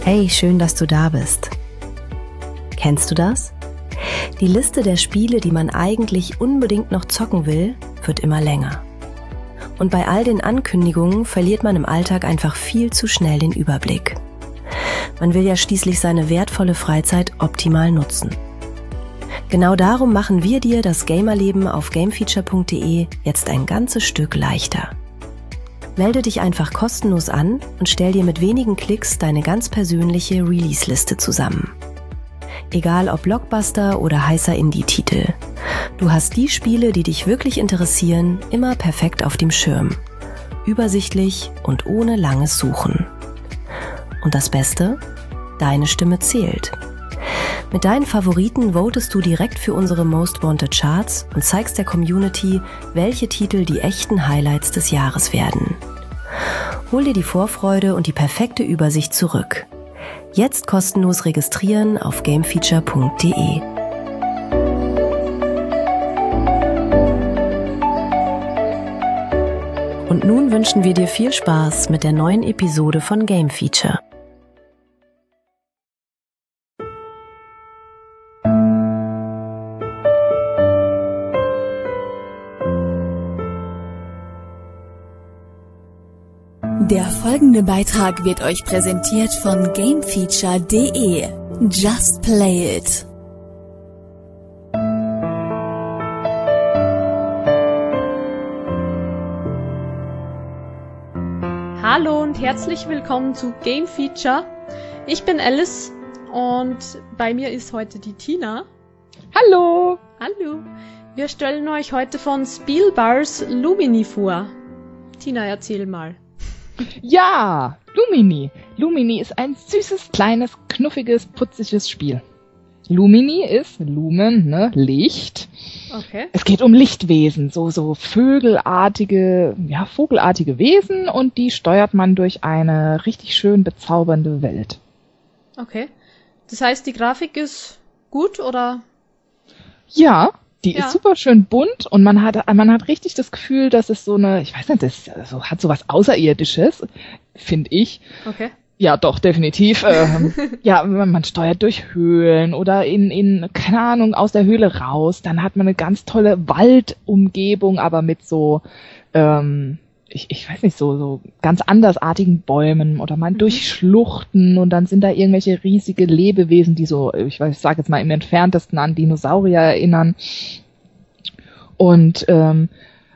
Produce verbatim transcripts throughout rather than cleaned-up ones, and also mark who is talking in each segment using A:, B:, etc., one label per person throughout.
A: Hey, schön, dass du da bist. Kennst du das? Die Liste der Spiele, die man eigentlich unbedingt noch zocken will, wird immer länger. Und bei all den Ankündigungen verliert man im Alltag einfach viel zu schnell den Überblick. Man will ja schließlich seine wertvolle Freizeit optimal nutzen. Genau darum machen wir dir das Gamerleben auf gamefeature punkt de jetzt ein ganzes Stück leichter. Melde dich einfach kostenlos an und stell dir mit wenigen Klicks deine ganz persönliche Release-Liste zusammen. Egal ob Blockbuster oder heißer Indie-Titel. Du hast die Spiele, die dich wirklich interessieren, immer perfekt auf dem Schirm. Übersichtlich und ohne langes Suchen. Und das Beste? Deine Stimme zählt. Mit deinen Favoriten votest du direkt für unsere Most Wanted Charts und zeigst der Community, welche Titel die echten Highlights des Jahres werden. Hol dir die Vorfreude und die perfekte Übersicht zurück. Jetzt kostenlos registrieren auf gamefeature punkt de. Und nun wünschen wir dir viel Spaß mit der neuen Episode von Game Feature.
B: Der folgende Beitrag wird euch präsentiert von gamefeature punkt de. Just play it!
C: Hallo und herzlich willkommen zu Game Feature. Ich bin Alice und bei mir ist heute die Tina.
D: Hallo!
C: Hallo! Wir stellen euch heute von Spielbars Lumini vor. Tina, erzähl mal.
D: Ja, Lumini. Lumini ist ein süßes, kleines, knuffiges, putziges Spiel. Lumini ist Lumen, ne, Licht.
C: Okay.
D: Es geht um Lichtwesen, so so vögelartige, ja, vogelartige Wesen und die steuert man durch eine richtig schön bezaubernde Welt.
C: Okay. Das heißt, die Grafik ist gut, oder?
D: Ja. Die
C: ja.
D: ist super schön bunt und man hat man hat richtig das Gefühl, dass es so eine, ich weiß nicht, das so, hat so was Außerirdisches, finde ich.
C: Okay.
D: Ja, doch, definitiv. Ähm, ja, man, man steuert durch Höhlen oder in, in, keine Ahnung, aus der Höhle raus. Dann hat man eine ganz tolle Waldumgebung, aber mit so, ähm, ich, ich weiß nicht, so, so ganz andersartigen Bäumen oder man mhm. durch Schluchten und dann sind da irgendwelche riesige Lebewesen, die so, ich weiß, ich sage jetzt mal im entferntesten an Dinosaurier erinnern. Und ähm,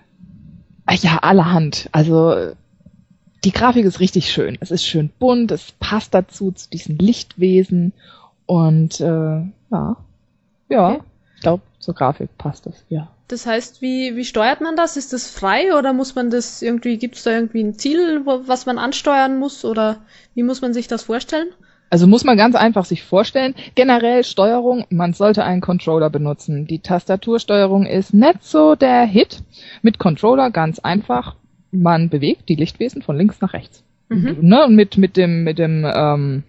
D: ja, allerhand. Also die Grafik ist richtig schön. Es ist schön bunt, es passt dazu, zu diesen Lichtwesen und äh, ja, ja, okay. Ich glaube, zur Grafik passt es, ja.
C: Das heißt, wie, wie steuert man das? Ist das frei oder muss man das irgendwie, gibt es da irgendwie ein Ziel, wo, was man ansteuern muss oder wie muss man sich das vorstellen?
D: Also muss man ganz einfach sich vorstellen, generell Steuerung, man sollte einen Controller benutzen. Die Tastatursteuerung ist nicht so der Hit. Mit Controller ganz einfach, man bewegt die Lichtwesen von links nach rechts. Mhm. Ne? Und mit, mit dem, mit dem, ähm,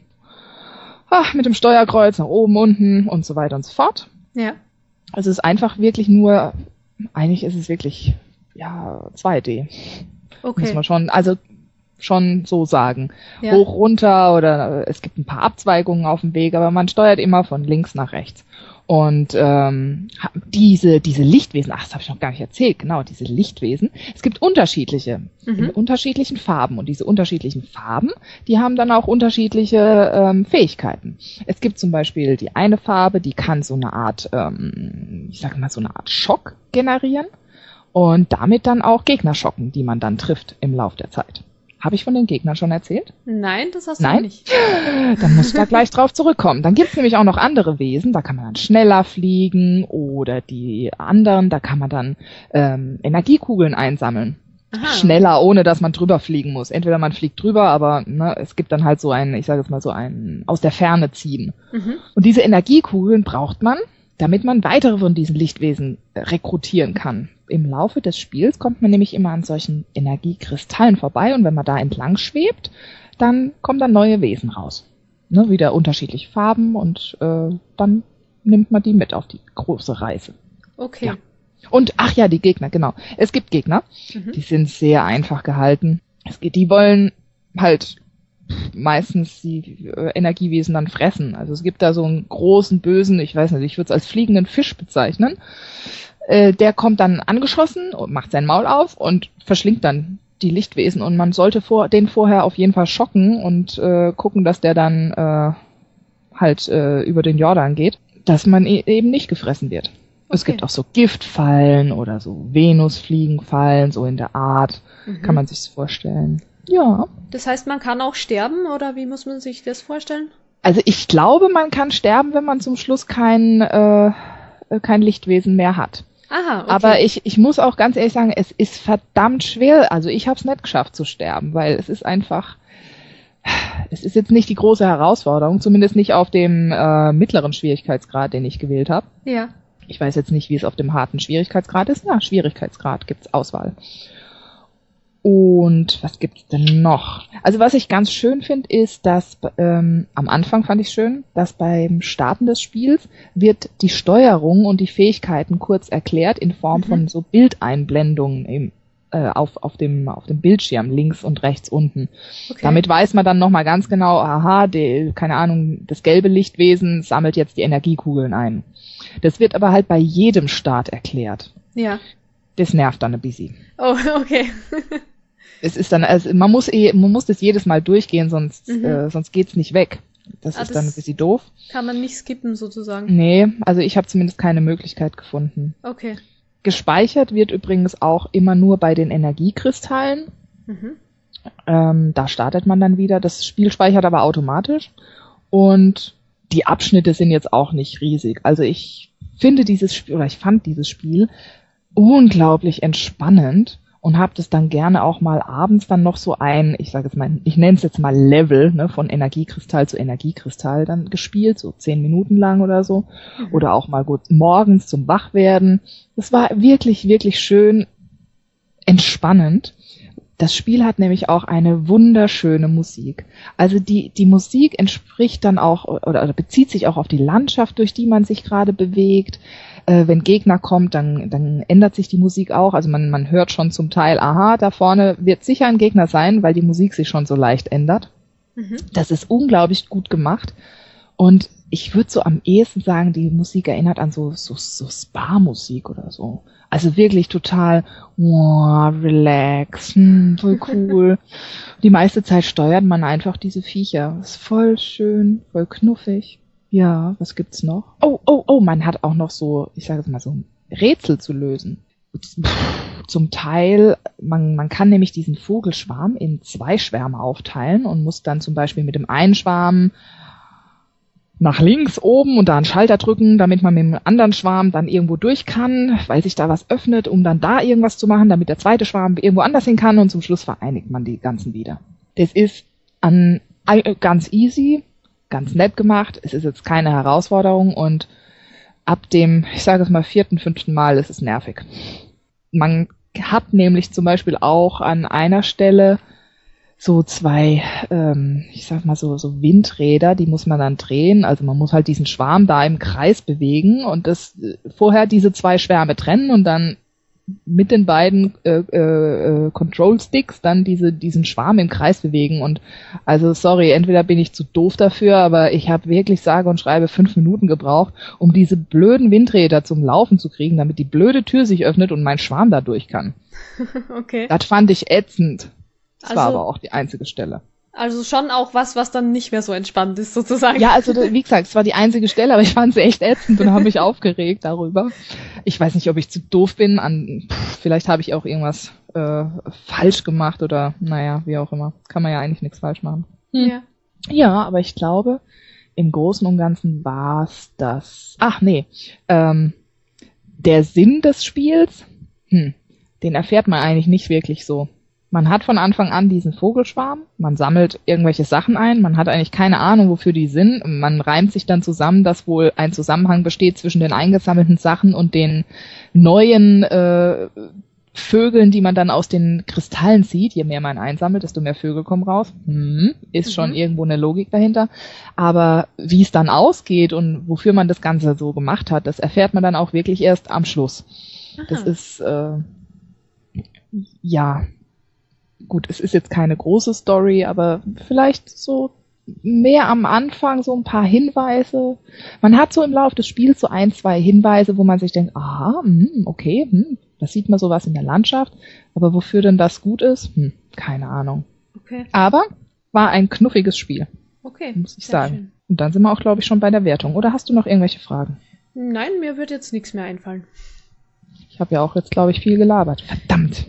D: ach, mit dem Steuerkreuz nach oben, unten und so weiter und so fort.
C: Ja.
D: Also es ist einfach wirklich nur, eigentlich ist es wirklich, ja, zwei D.
C: Okay.
D: Muss man schon, also schon so sagen.
C: Ja.
D: Hoch, runter oder es gibt ein paar Abzweigungen auf dem Weg, aber man steuert immer von links nach rechts. Und ähm, diese diese Lichtwesen, ach, das habe ich noch gar nicht erzählt, genau, diese Lichtwesen, es gibt unterschiedliche, mhm. in unterschiedlichen Farben. Und diese unterschiedlichen Farben, die haben dann auch unterschiedliche ähm, Fähigkeiten. Es gibt zum Beispiel die eine Farbe, die kann so eine Art, ähm, ich sage mal, so eine Art Schock generieren und damit dann auch Gegner schocken, die man dann trifft im Lauf der Zeit. Habe ich von den Gegnern schon erzählt?
C: Nein, das hast
D: Nein?
C: du nicht.
D: Dann musst du da gleich drauf zurückkommen. Dann gibt's nämlich auch noch andere Wesen, da kann man dann schneller fliegen oder die anderen, da kann man dann ähm, Energiekugeln einsammeln. Aha. Schneller, ohne dass man drüber fliegen muss. Entweder man fliegt drüber, aber ne, es gibt dann halt so ein, ich sage jetzt mal so ein aus der Ferne ziehen. Mhm. Und diese Energiekugeln braucht man, damit man weitere von diesen Lichtwesen rekrutieren kann. Im Laufe des Spiels kommt man nämlich immer an solchen Energiekristallen vorbei und wenn man da entlang schwebt, dann kommen dann neue Wesen raus. Ne, wieder unterschiedliche Farben und äh, dann nimmt man die mit auf die große Reise.
C: Okay.
D: Ja. Und, ach ja, die Gegner, genau. Es gibt Gegner, mhm. die sind sehr einfach gehalten. Es geht, die wollen halt meistens die äh, Energiewesen dann fressen. Also es gibt da so einen großen, bösen, ich weiß nicht, ich würde es als fliegenden Fisch bezeichnen. Äh, der kommt dann angeschossen und macht sein Maul auf und verschlingt dann die Lichtwesen. Und man sollte vor, den vorher auf jeden Fall schocken und äh, gucken, dass der dann äh, halt äh, über den Jordan geht, dass man e- eben nicht gefressen wird. Okay. Es gibt auch so Giftfallen oder so Venusfliegenfallen, so in der Art, mhm. kann man sich's vorstellen. Ja.
C: Das heißt, man kann auch sterben, oder wie muss man sich das vorstellen?
D: Also ich glaube, man kann sterben, wenn man zum Schluss kein, äh, kein Lichtwesen mehr hat.
C: Aha, okay.
D: Aber ich, ich muss auch ganz ehrlich sagen, es ist verdammt schwer. Also ich habe es nicht geschafft zu sterben, weil es ist einfach, es ist jetzt nicht die große Herausforderung, zumindest nicht auf dem äh, mittleren Schwierigkeitsgrad, den ich gewählt habe.
C: Ja.
D: Ich weiß jetzt nicht, wie es auf dem harten Schwierigkeitsgrad ist. Ja, Schwierigkeitsgrad gibt's Auswahl. Und was gibt's denn noch? Also was ich ganz schön finde, ist, dass ähm, am Anfang fand ich schön, dass beim Starten des Spiels wird die Steuerung und die Fähigkeiten kurz erklärt in Form mhm. von so Bildeinblendungen im, äh, auf, auf, dem, auf dem Bildschirm links und rechts unten. Okay. Damit weiß man dann nochmal ganz genau, aha, die, keine Ahnung, das gelbe Lichtwesen sammelt jetzt die Energiekugeln ein. Das wird aber halt bei jedem Start erklärt.
C: Ja.
D: Das nervt dann ein bisschen.
C: Oh, okay.
D: Es ist dann, also man muss eh, man muss das jedes Mal durchgehen, sonst, mhm. äh, sonst geht's nicht weg. Das ah, ist das dann ein bisschen doof.
C: Kann man nicht skippen sozusagen.
D: Nee, also ich habe zumindest keine Möglichkeit gefunden.
C: Okay.
D: Gespeichert wird übrigens auch immer nur bei den Energiekristallen. Mhm. Ähm, da startet man dann wieder. Das Spiel speichert aber automatisch. Und die Abschnitte sind jetzt auch nicht riesig. Also ich finde dieses Spiel, oder ich fand dieses Spiel unglaublich entspannend. Und habe das dann gerne auch mal abends dann noch so ein, ich sage jetzt mal, ich nenne es jetzt mal Level, ne, von Energiekristall zu Energiekristall dann gespielt, so zehn Minuten lang oder so. Mhm. Oder auch mal gut morgens zum Wachwerden. Das war wirklich, wirklich schön entspannend. Das Spiel hat nämlich auch eine wunderschöne Musik. Also die, die Musik entspricht dann auch, oder, oder bezieht sich auch auf die Landschaft, durch die man sich gerade bewegt. Äh, wenn Gegner kommt, dann, dann ändert sich die Musik auch. Also man, man hört schon zum Teil, aha, da vorne wird sicher ein Gegner sein, weil die Musik sich schon so leicht ändert. Mhm. Das ist unglaublich gut gemacht. Und ich würde so am ehesten sagen, die Musik erinnert an so, so, so Spa-Musik oder so. Also wirklich total, wow, relax, hm, voll cool. Die meiste Zeit steuert man einfach diese Viecher. Ist voll schön, voll knuffig. Ja, was gibt's noch? Oh, oh, oh, man hat auch noch so, ich sage es mal so, Rätsel zu lösen. Zum Teil, man, man kann nämlich diesen Vogelschwarm in zwei Schwärme aufteilen und muss dann zum Beispiel mit dem einen Schwarm nach links oben und da einen Schalter drücken, damit man mit dem anderen Schwarm dann irgendwo durch kann, weil sich da was öffnet, um dann da irgendwas zu machen, damit der zweite Schwarm irgendwo anders hin kann und zum Schluss vereinigt man die ganzen wieder. Das ist an, ganz easy, ganz nett gemacht. Es ist jetzt keine Herausforderung und ab dem, ich sage es mal, vierten, fünften Mal ist es nervig. Man hat nämlich zum Beispiel auch an einer Stelle so zwei, ähm, ich sag mal so, so Windräder, die muss man dann drehen. Also man muss halt diesen Schwarm da im Kreis bewegen und das vorher diese zwei Schwärme trennen und dann mit den beiden äh, äh, Control Sticks dann diese diesen Schwarm im Kreis bewegen. Und also sorry, entweder bin ich zu doof dafür, aber ich habe wirklich sage und schreibe fünf Minuten gebraucht, um diese blöden Windräder zum Laufen zu kriegen, damit die blöde Tür sich öffnet und mein Schwarm da durch kann.
C: Okay.
D: Das fand ich ätzend. Das
C: also,
D: war aber auch die einzige Stelle.
C: Also schon auch was, was dann nicht mehr so entspannt ist, sozusagen.
D: Ja, also wie gesagt, es war die einzige Stelle, aber ich fand sie echt ätzend und habe mich aufgeregt darüber. Ich weiß nicht, ob ich zu doof bin. An, pff, vielleicht habe ich auch irgendwas äh, falsch gemacht oder naja, wie auch immer. Kann man ja eigentlich nichts falsch machen. Hm.
C: Ja.
D: Ja, aber ich glaube, im Großen und Ganzen war es das. Ach nee, ähm, der Sinn des Spiels, hm, den erfährt man eigentlich nicht wirklich so. Man hat von Anfang an diesen Vogelschwarm, man sammelt irgendwelche Sachen ein, man hat eigentlich keine Ahnung, wofür die sind. Man reimt sich dann zusammen, dass wohl ein Zusammenhang besteht zwischen den eingesammelten Sachen und den neuen äh, Vögeln, die man dann aus den Kristallen zieht. Je mehr man einsammelt, desto mehr Vögel kommen raus. Hm, ist mhm. schon irgendwo eine Logik dahinter. Aber wie es dann ausgeht und wofür man das Ganze so gemacht hat, das erfährt man dann auch wirklich erst am Schluss. Aha. Das ist, äh, ja... gut, es ist jetzt keine große Story, aber vielleicht so mehr am Anfang, so ein paar Hinweise. Man hat so im Laufe des Spiels so ein, zwei Hinweise, wo man sich denkt, aha, hm, okay, hm, da sieht man sowas in der Landschaft, aber wofür denn das gut ist, hm, keine Ahnung.
C: Okay.
D: Aber war ein knuffiges Spiel.
C: Okay.
D: Muss ich
C: sehr
D: sagen.
C: schön.
D: Und dann sind wir auch, glaube ich, schon bei der Wertung. Oder hast du noch irgendwelche Fragen?
C: Nein, mir wird jetzt nichts mehr einfallen.
D: Ich habe ja auch jetzt, glaube ich, viel gelabert. Verdammt.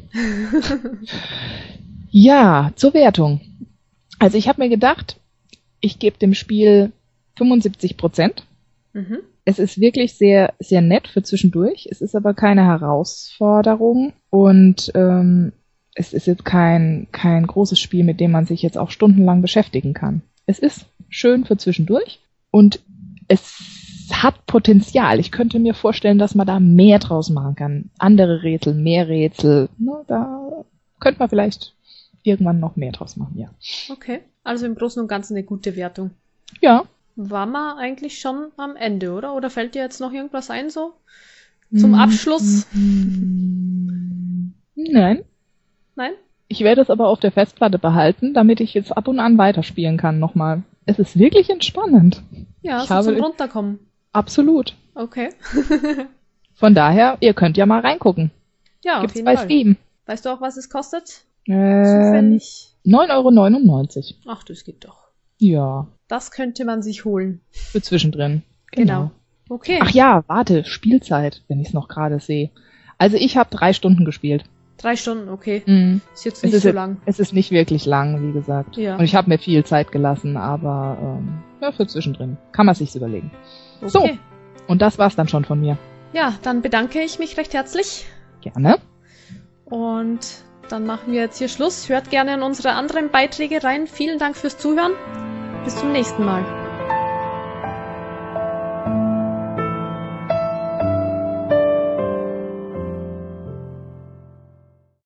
D: Ja, zur Wertung. Also ich habe mir gedacht, ich gebe dem Spiel fünfundsiebzig Prozent.
C: Mhm.
D: Es ist wirklich sehr, sehr nett für zwischendurch. Es ist aber keine Herausforderung und ähm, es ist jetzt kein, kein großes Spiel, mit dem man sich jetzt auch stundenlang beschäftigen kann. Es ist schön für zwischendurch und es hat Potenzial. Ich könnte mir vorstellen, dass man da mehr draus machen kann. Andere Rätsel, mehr Rätsel. Ne, da könnte man vielleicht irgendwann noch mehr draus machen, ja.
C: Okay, also im Großen und Ganzen eine gute Wertung.
D: Ja.
C: War man eigentlich schon am Ende, oder? Oder fällt dir jetzt noch irgendwas ein, so? Zum Abschluss?
D: Nein.
C: Nein?
D: Ich werde es aber auf der Festplatte behalten, damit ich jetzt ab und an weiterspielen kann nochmal. Es ist wirklich entspannend.
C: Ja,
D: ich
C: so
D: habe
C: zum Runterkommen.
D: Absolut.
C: Okay.
D: Von daher, ihr könnt ja mal reingucken.
C: Ja,
D: Gibt's
C: auf jeden
D: bei
C: Fall.
D: Steam.
C: Weißt du auch, was es kostet?
D: Ähm,
C: Zufällig?
D: neun Euro neunundneunzig.
C: Ach, das geht doch.
D: Ja,
C: Das könnte man sich holen.
D: für zwischendrin.
C: Genau. Okay.
D: Ach ja, warte, Spielzeit, wenn ich es noch gerade sehe. Also ich habe drei Stunden gespielt.
C: Drei Stunden, okay.
D: Mhm.
C: Ist jetzt
D: Es
C: nicht
D: ist
C: so
D: jetzt-
C: lang.
D: Es ist nicht wirklich lang, wie gesagt.
C: Ja.
D: Und ich habe mir viel Zeit gelassen, aber ähm, ja, für zwischendrin. Kann man sich's überlegen.
C: Okay.
D: So. Und das war's dann schon von mir.
C: Ja, dann bedanke ich mich recht herzlich.
D: Gerne.
C: Und dann machen wir jetzt hier Schluss. Hört gerne in unsere anderen Beiträge rein. Vielen Dank fürs Zuhören. Bis zum nächsten Mal.